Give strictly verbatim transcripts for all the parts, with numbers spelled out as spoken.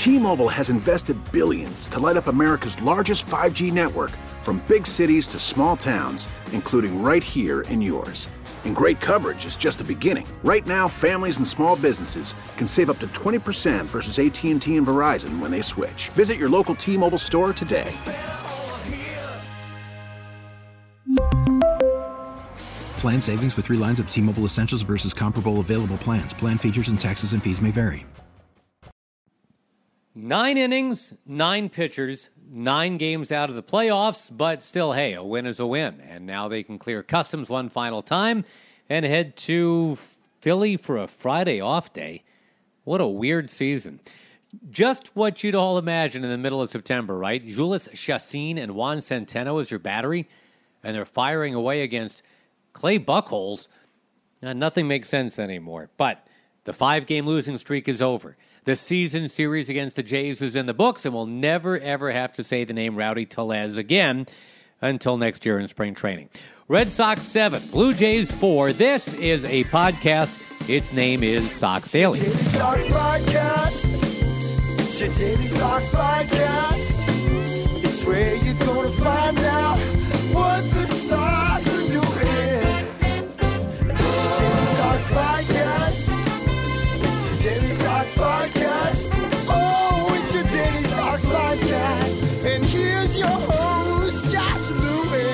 T-Mobile has invested billions to light up America's largest five G network, from big cities to small towns, including right here in yours. And great coverage is just the beginning. Right now, families and small businesses can save up to twenty percent versus A T and T and Verizon when they switch. Visit your local T-Mobile store today. Plan savings with three lines of T-Mobile Essentials versus comparable available plans. Plan features and taxes and fees may vary. Nine innings, nine pitchers, nine games out of the playoffs, but still, hey, a win is a win. And now they can clear customs one final time and head to Philly for a Friday off day. What a weird season. Just what you'd all imagine in the middle of September, right? Jhoulys Chacín and Juan Centeno as your battery, and they're firing away against Clay Buchholz. Now, nothing makes sense anymore. But the five-game losing streak is over. The season series against the Jays is in the books, and we'll never, ever have to say the name Rowdy Tellez again until next year in spring training. Red Sox seven, Blue Jays four. This is a podcast. Its name is Sox Daily. It's your Daily Sox podcast. It's your Daily Sox podcast. It's where you're going to find out what the Sox are doing. It's your Daily Sox podcast. It's your Daily Sox podcast. Oh, it's your Daily Sox podcast. And here's your host, Josh Lewin.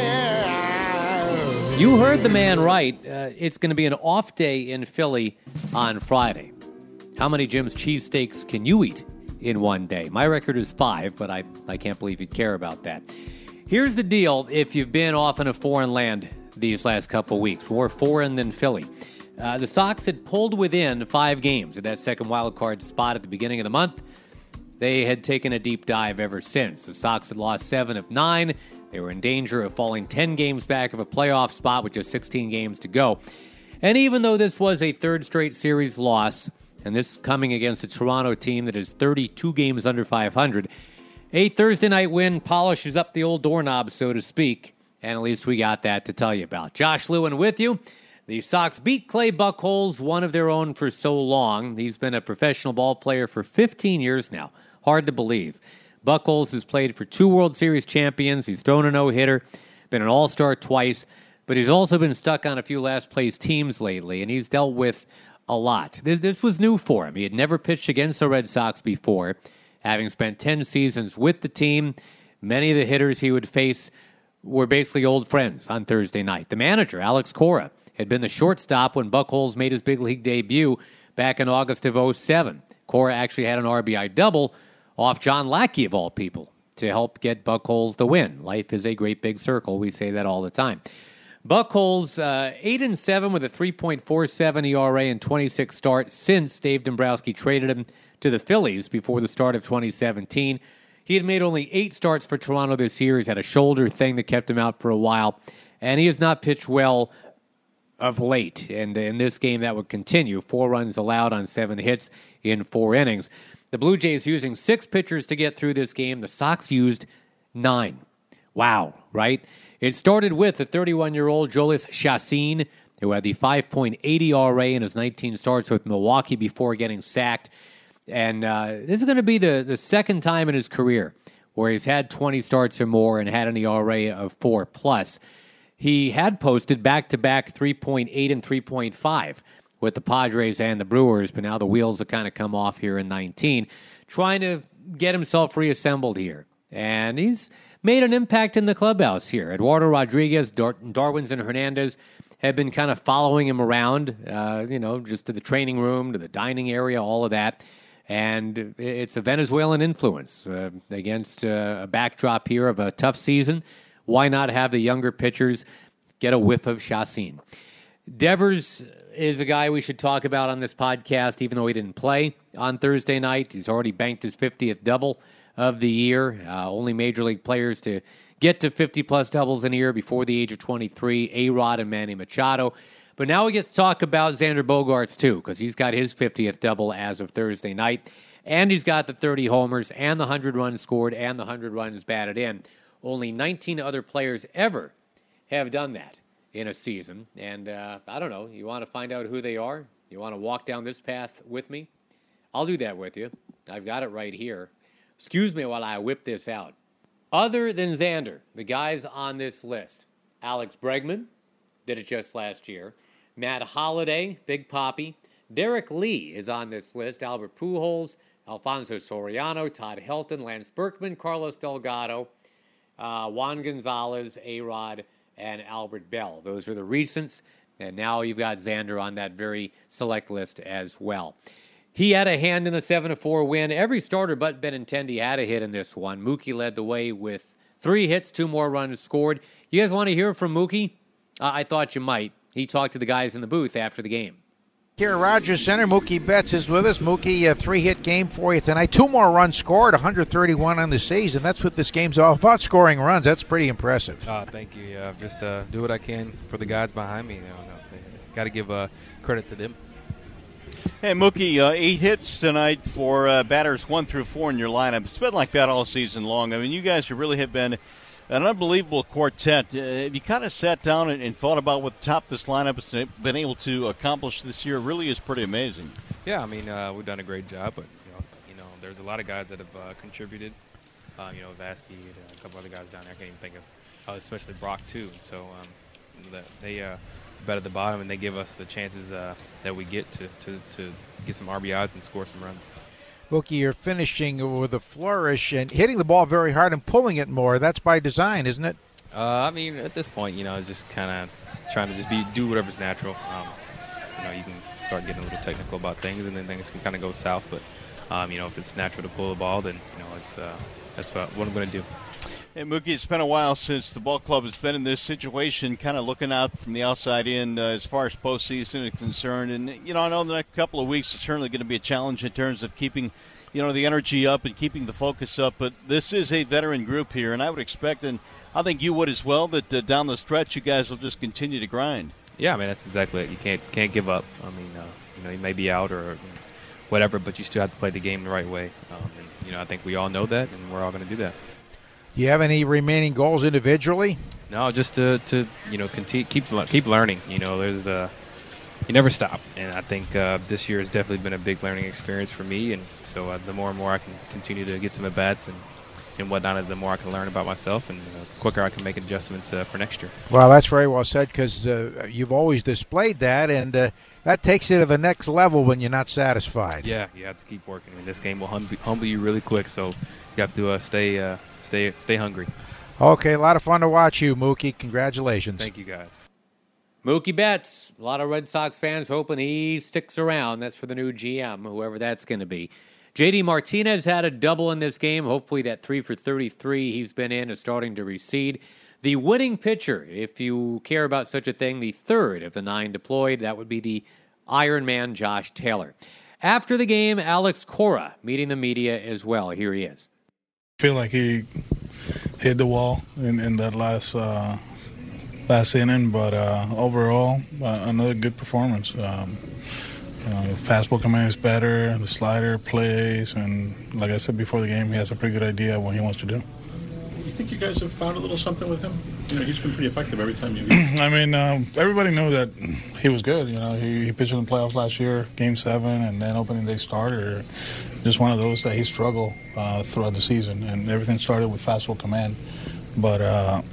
You heard the man right. Uh, it's going to be an off day in Philly on Friday. How many Jim's cheesesteaks can you eat in one day? My record is five, but I, I can't believe you'd care about that. Here's the deal if you've been off in a foreign land these last couple weeks, more foreign than Philly. Uh, the Sox had pulled within five games of that second wild card spot at the beginning of the month. They had taken a deep dive ever since. The Sox had lost seven of nine. They were in danger of falling ten games back of a playoff spot with just sixteen games to go. And even though this was a third straight series loss, and this coming against a Toronto team that is thirty-two games under five hundred, a Thursday night win polishes up the old doorknob, so to speak, and at least we got that to tell you about. Josh Lewin with you. The Sox beat Clay Buchholz, one of their own for so long. He's been a professional ball player for fifteen years now. Hard to believe. Buchholz has played for two World Series champions. He's thrown a no-hitter, been an all-star twice, but he's also been stuck on a few last-place teams lately, and he's dealt with a lot. This, this was new for him. He had never pitched against the Red Sox before, having spent ten seasons with the team. Many of the hitters he would face were basically old friends on Thursday night. The manager, Alex Cora, had been the shortstop when Buchholz made his big league debut back in August of oh seven. Cora actually had an R B I double off John Lackey, of all people, to help get Buchholz the win. Life is a great big circle. We say that all the time. Buchholz, uh, eight and seven with a three point four seven E R A and twenty-six starts since Dave Dombrowski traded him to the Phillies before the start of twenty seventeen. He had made only eight starts for Toronto this year. He's had a shoulder thing that kept him out for a while, and he has not pitched well of late. And in this game, that would continue. Four runs allowed on seven hits in four innings. The Blue Jays using six pitchers to get through this game. The Sox used nine. Wow, right? It started with the thirty-one-year-old Jhoulys Chacín, who had the five point eight E R A in his nineteen starts with Milwaukee before getting sacked. And uh, this is going to be the, the second time in his career where he's had twenty starts or more and had an E R A of four plus. He had posted back-to-back three point eight and three point five with the Padres and the Brewers, but now the wheels have kind of come off here in nineteen, trying to get himself reassembled here. And he's made an impact in the clubhouse here. Eduardo Rodriguez, Dar- Darwinzon Hernandez have been kind of following him around, uh, you know, just to the training room, to the dining area, all of that. And it's a Venezuelan influence uh, against uh, a backdrop here of a tough season. Why not have the younger pitchers get a whiff of Chacín? Devers is a guy we should talk about on this podcast, even though he didn't play on Thursday night. He's already banked his fiftieth double of the year. Uh, only major league players to get to fifty-plus doubles in a year before the age of twenty-three, A-Rod and Manny Machado. But now we get to talk about Xander Bogaerts, too, because he's got his fiftieth double as of Thursday night. And he's got the thirty homers and the one hundred runs scored and the one hundred runs batted in. Only nineteen other players ever have done that in a season. And uh, I don't know, you want to find out who they are? You want to walk down this path with me? I'll do that with you. I've got it right here. Excuse me while I whip this out. Other than Xander, the guys on this list, Alex Bregman did it just last year. Matt Holliday, Big Papi. Derek Lee is on this list. Albert Pujols, Alfonso Soriano, Todd Helton, Lance Berkman, Carlos Delgado, uh, Juan Gonzalez, A-Rod, and Albert Bell. Those are the recents. And now you've got Xander on that very select list as well. He had a hand in the seven to four win. Every starter but Benintendi had a hit in this one. Mookie led the way with three hits, two more runs scored. You guys want to hear from Mookie? Uh, I thought you might. He talked to the guys in the booth after the game. Here at Rogers Center, Mookie Betts is with us. Mookie, a three-hit game for you tonight. Two more runs scored, one hundred thirty-one on the season. That's what this game's all about, scoring runs. That's pretty impressive. Uh, thank you. Yeah, just uh, do what I can for the guys behind me. You know, got to give uh, credit to them. Hey, Mookie, uh, eight hits tonight for uh, batters one through four in your lineup. It's been like that all season long. I mean, you guys really have been an unbelievable quartet. Uh, have you kind of sat down and, and thought about what the top of this lineup has been able to accomplish this year? It really is pretty amazing. Yeah, I mean, uh, we've done a great job, but, you know, you know there's a lot of guys that have uh, contributed. Uh, you know, Vasky, and a couple other guys down there. I can't even think of, uh, especially Brock, too. So um, that they uh, bet at the bottom, and they give us the chances uh, that we get to, to, to get some R B Is and score some runs. Mookie, you're finishing with a flourish and hitting the ball very hard and pulling it more. That's by design, isn't it? Uh, I mean, at this point, you know, it's just kind of trying to just be do whatever's natural. Um, you know, you can start getting a little technical about things, and then things can kind of go south. But um, you know, if it's natural to pull the ball, then you know, it's uh, that's what, what I'm going to do. Hey, Mookie, it's been a while since the ball club has been in this situation, kind of looking out from the outside in uh, as far as postseason is concerned. And, you know, I know the next couple of weeks is certainly going to be a challenge in terms of keeping, you know, the energy up and keeping the focus up. But this is a veteran group here, and I would expect, and I think you would as well, that uh, down the stretch you guys will just continue to grind. Yeah, I mean, that's exactly it. You can't can't give up. I mean, uh, you know, you may be out or whatever, but you still have to play the game the right way. Um, and, you know, I think we all know that, and we're all going to do that. Do you have any remaining goals individually? No, just to, to you know, continue, keep keep learning. You know, there's uh, you never stop, and I think uh, this year has definitely been a big learning experience for me. And so uh, the more and more I can continue to get some at bats and and whatnot, the more I can learn about myself, and the quicker I can make adjustments uh, for next year. Well, that's very well said, because uh, you've always displayed that, and uh, that takes it to the next level when you're not satisfied. Yeah, you have to keep working. I mean, this game will hum- humble you really quick, so you have to uh, stay. Uh, Stay, stay hungry. Okay, a lot of fun to watch you, Mookie. Congratulations. Thank you, guys. Mookie Betts. A lot of Red Sox fans hoping he sticks around. That's for the new G M, whoever that's going to be. J D Martinez had a double in this game. Hopefully that three for thirty-three he's been in is starting to recede. The winning pitcher, if you care about such a thing, the third of the nine deployed, that would be the Iron Man, Josh Taylor. After the game, Alex Cora meeting the media as well. Here he is. I feel like he hit the wall in, in that last uh, last inning, but uh, overall, uh, another good performance. Um, you know, fastball command is better, the slider plays, and like I said before the game, he has a pretty good idea of what he wants to do. You think you guys have found a little something with him? You know, he's been pretty effective every time you beat him. I mean, um, everybody knew that he was good. You know, he, he pitched in the playoffs last year, Game Seven, and then opening day starter. Just one of those that he struggled uh, throughout the season, and everything started with fastball command. But uh,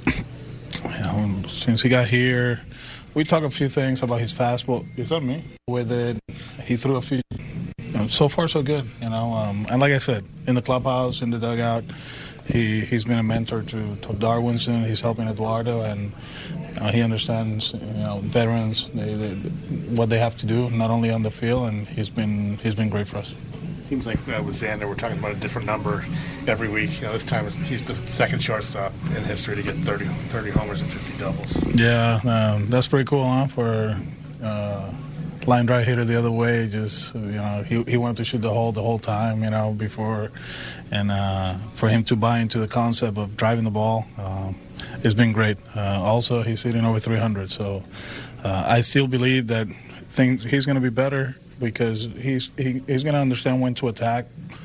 you know, since he got here, we talked a few things about his fastball. Is that me? With it, he threw a few. You know, so far, so good. You know, um, and like I said, in the clubhouse, in the dugout. He, he's been a mentor to, to Darwinson. He's helping Eduardo, and uh, he understands, you know, veterans, they, they, what they have to do, not only on the field, and he's been he's been great for us. It seems like uh, with Xander, we're talking about a different number every week. You know, this time he's the second shortstop in history to get thirty, thirty homers and fifty doubles. Yeah, um, that's pretty cool, huh, for uh, line drive hitter the other way. Just, you know, he he wanted to shoot the hole the whole time, you know, before. And uh, for him to buy into the concept of driving the ball, um, it's been great. Uh, also, he's hitting over three hundred, so uh, I still believe that things, he's going to be better because he's he, he's going to understand when to attack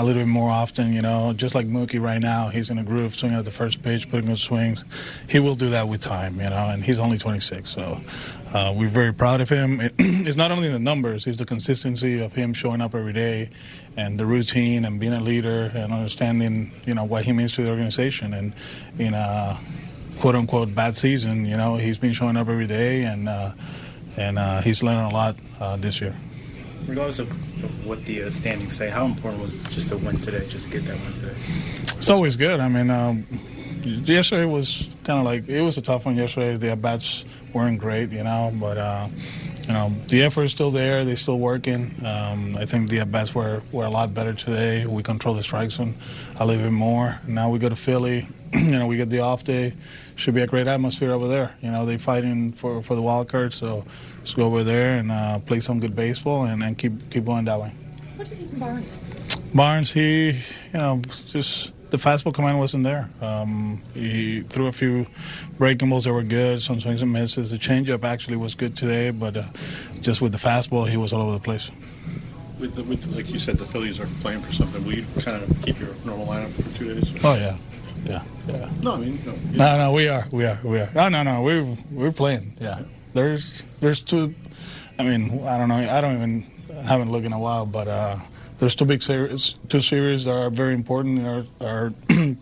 a little bit more often, you know, just like Mookie right now. He's in a groove, swinging at the first pitch, putting good swings. He will do that with time, you know, and he's only twenty-six. So uh, we're very proud of him. It, it's not only the numbers, it's the consistency of him showing up every day and the routine and being a leader and understanding, you know, what he means to the organization. And in a quote-unquote bad season, you know, he's been showing up every day, and, uh, and uh, he's learning a lot uh, this year. Regardless of, of what the uh, standings say, how important was it just to win today, just to get that win today? It's always good. I mean, um, yesterday was kind of like, it was a tough one yesterday. The at-bats weren't great, you know, but, uh, you know, the effort is still there. They're still working. Um, I think the at-bats were, were a lot better today. We control the strike zone a little bit more. Now we go to Philly. You know, we get the off day. Should be a great atmosphere over there. You know, they're fighting for, for the wild card, so let's go over there and uh, play some good baseball and, and keep keep going that way. What do you think of Barnes? Barnes, he, you know, just the fastball command wasn't there. Um, he threw a few breaking balls that were good, some swings and misses. The changeup actually was good today, but uh, just with the fastball, he was all over the place. With, the, with like you said, the Phillies are playing for something. Will you kind of keep your normal lineup for two days? Oh, yeah. Yeah, yeah. No, I mean, no. No, no, we are, we are, we are. No, no, no, we're we're playing. Yeah, there's there's two. I mean, I don't know. I don't even haven't looked in a while, but uh, there's two big series, two series that are very important in our our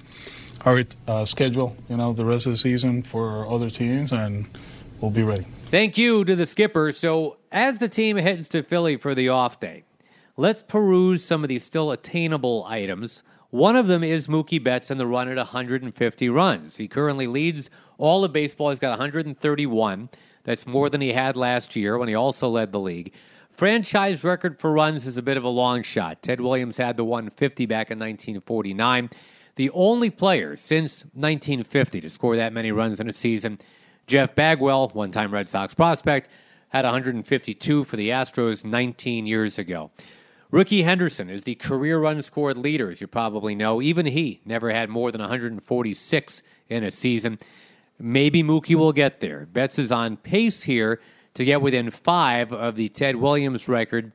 our uh, schedule. You know, the rest of the season for other teams, and we'll be ready. Thank you to the skipper. So as the team heads to Philly for the off day, let's peruse some of these still attainable items. One of them is Mookie Betts and the run at one hundred fifty runs. He currently leads all of baseball. He's got one hundred thirty-one. That's more than he had last year when he also led the league. Franchise record for runs is a bit of a long shot. Ted Williams had the one hundred fifty back in nineteen forty-nine. The only player since nineteen fifty to score that many runs in a season, Jeff Bagwell, one-time Red Sox prospect, had one hundred fifty-two for the Astros nineteen years ago. Ricky Henderson is the career run scored leader, as you probably know. Even he never had more than one hundred forty-six in a season. Maybe Mookie will get there. Betts is on pace here to get within five of the Ted Williams record,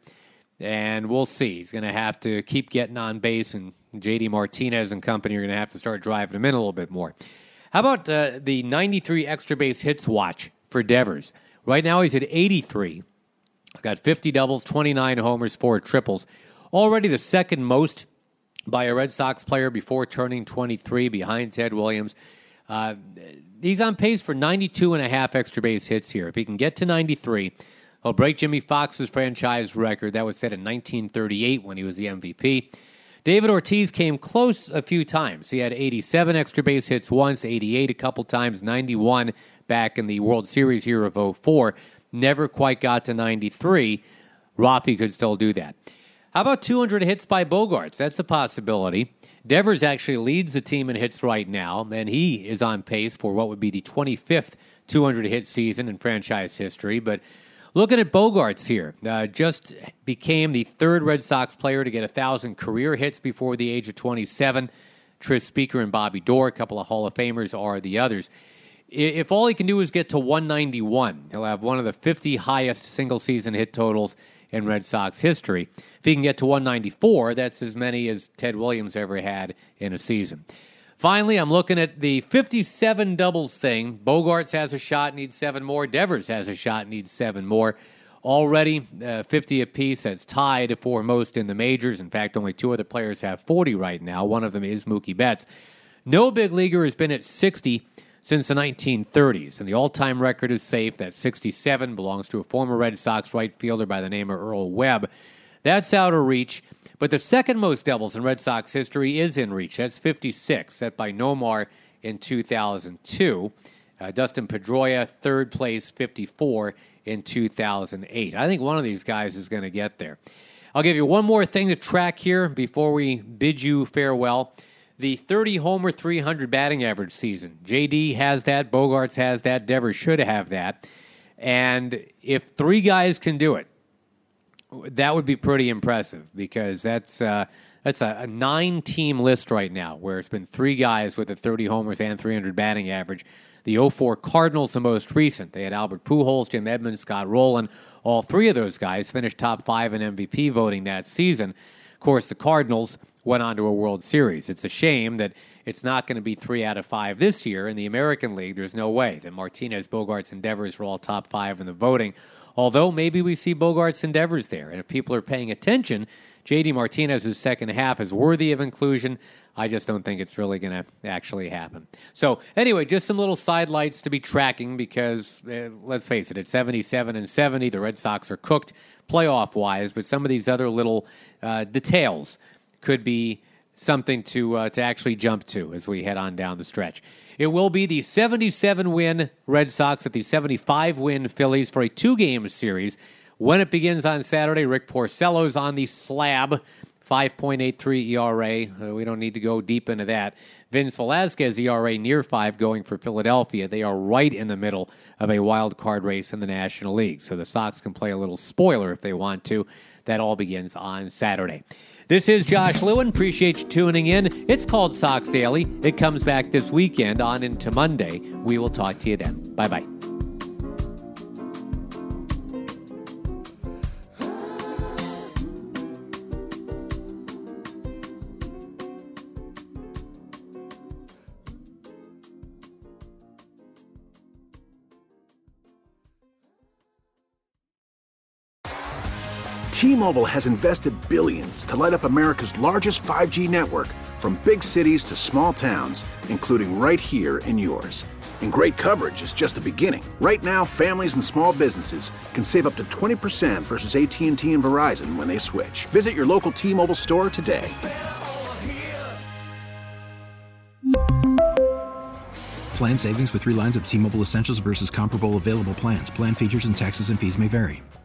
and we'll see. He's going to have to keep getting on base, and J D Martinez and company are going to have to start driving him in a little bit more. How about uh, the ninety-three extra base hits watch for Devers? Right now he's at eighty-three. Got fifty doubles, twenty-nine homers, four triples. Already the second most by a Red Sox player before turning twenty-three, behind Ted Williams. Uh, he's on pace for ninety-two and a half extra base hits here. If he can get to ninety-three, he'll break Jimmy Fox's franchise record. That was set in nineteen thirty-eight when he was the M V P. David Ortiz came close a few times. He had eighty-seven extra base hits once, eighty-eight a couple times, ninety-one back in the World Series year of oh four. Never quite got to ninety-three. Rafi could still do that. How about two hundred hits by Bogaerts? That's a possibility. Devers actually leads the team in hits right now, and he is on pace for what would be the twenty-fifth two hundred hit season in franchise history. But looking at Bogaerts here, uh, just became the third Red Sox player to get one thousand career hits before the age of twenty-seven. Tris Speaker and Bobby Doerr, a couple of Hall of Famers, are the others. If all he can do is get to one ninety-one, he'll have one of the fifty highest single-season hit totals in Red Sox history. If he can get to one ninety-four, that's as many as Ted Williams ever had in a season. Finally, I'm looking at the fifty-seven doubles thing. Bogaerts has a shot, needs seven more. Devers has a shot, needs seven more. Already uh, fifty apiece. That's tied for most in the majors. In fact, only two other players have forty right now. One of them is Mookie Betts. No big leaguer has been at sixty since the nineteen thirties, and the all-time record is safe. That sixty-seven belongs to a former Red Sox right fielder by the name of Earl Webb. That's out of reach, but the second most doubles in Red Sox history is in reach. That's fifty-six, set by Nomar in two thousand two. Uh, Dustin Pedroia, third place, fifty-four in two thousand eight. I think one of these guys is going to get there. I'll give you one more thing to track here before we bid you farewell. The thirty-homer, three hundred batting average season. J D has that. Bogaerts has that. Devers should have that. And if three guys can do it, that would be pretty impressive, because that's uh, that's a, a nine-team list right now where it's been three guys with the thirty homers and three hundred batting average. The oh four Cardinals, the most recent. They had Albert Pujols, Jim Edmonds, Scott Rowland. All three of those guys finished top five in M V P voting that season. Of course, the Cardinals went on to a World Series. It's a shame that it's not going to be three out of five this year. In the American League, there's no way that Martinez, Bogaerts, and Devers are all top five in the voting, although maybe we see Bogaerts and Devers there. And if people are paying attention, J D Martinez's second half is worthy of inclusion. I just don't think it's really going to actually happen. So anyway, just some little sidelights to be tracking because, uh, let's face it, at seventy-seven and seventy, the Red Sox are cooked playoff-wise, but some of these other little uh, details could be something to uh, to actually jump to as we head on down the stretch. It will be the seventy-seven win Red Sox at the seventy-five win Phillies for a two-game series. When it begins on Saturday, Rick Porcello's on the slab, five point eight three E R A. Uh, we don't need to go deep into that. Vince Velasquez E R A near five going for Philadelphia. They are right in the middle of a wild card race in the National League. So the Sox can play a little spoiler if they want to. That all begins on Saturday. This is Josh Lewin. Appreciate you tuning in. It's called Sox Daily. It comes back this weekend on into Monday. We will talk to you then. Bye-bye. T-Mobile has invested billions to light up America's largest five G network, from big cities to small towns, including right here in yours. And great coverage is just the beginning. Right now, families and small businesses can save up to twenty percent versus A T and T and Verizon when they switch. Visit your local T-Mobile store today. Plan savings with three lines of T-Mobile Essentials versus comparable available plans. Plan features and taxes and fees may vary.